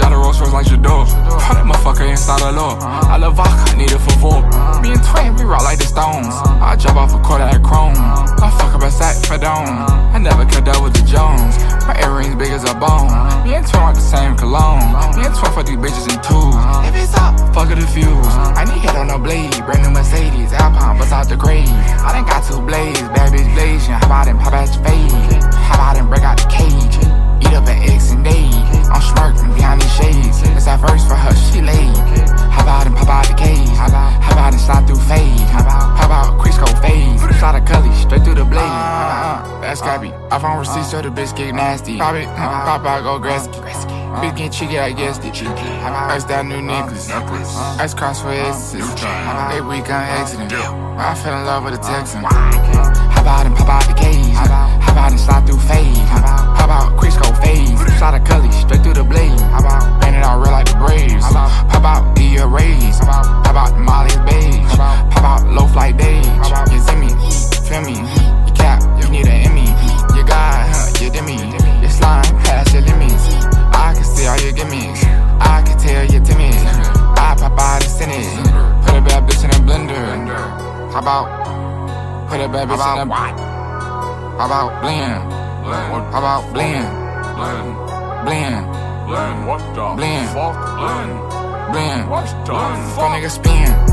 Drive the Rolls Royce like Jadot. Call that motherfucker inside the law. I love vodka, need it for Vought. Me and Twin, we rock like the Stones. I drop off a quarter at Chrome. I fuck up a sack for dome. I never kept up with the Jones. My earrings big as a bone. Me and Twin like the same cologne. Me and Twin fuck these bitches in twos. If it's up, fuck it the fuse. I need hit on no blade. Brand new Mercedes, Alpine, bust out the grave. I done got 2 blades, bad bitch blazing. How about them pop out your fade? How about them break out the cage? Eat up an X and day. I'm smirking behind these shades. It's that verse for her, she laid. How about them pop out the cage? How about them slide through fade? How about Crisco fade? Slide a cully straight through the blade. That's scrappy. I found receipts so the bitch get nasty. Pop it, pop out, go Gretzky. Bitch get cheeky, I guess the cheeky. Ice that new necklace. Ice cross for X's. They week on accident. I fell in love with a Texan. How about them pop out the cage? How about them slide through fade? How about Crisco fade? Slide a cully straight through the blade. Bend it all real like the Braves. Pop out the arrays. How about the Molly's beige? Pop out low flight days. You see me? Feel me? You cap, you need an Emmy. You got, you dimmy. You slime past your limits. I can see all your gimmicks. I can tell you're timid. I pop out the Senate. Put a bad bitch in a blender. How about put a bad bitch in a How about blend? How about blend? Blend. What the Blend. fuck? Blend. What the Fuck nigga spin.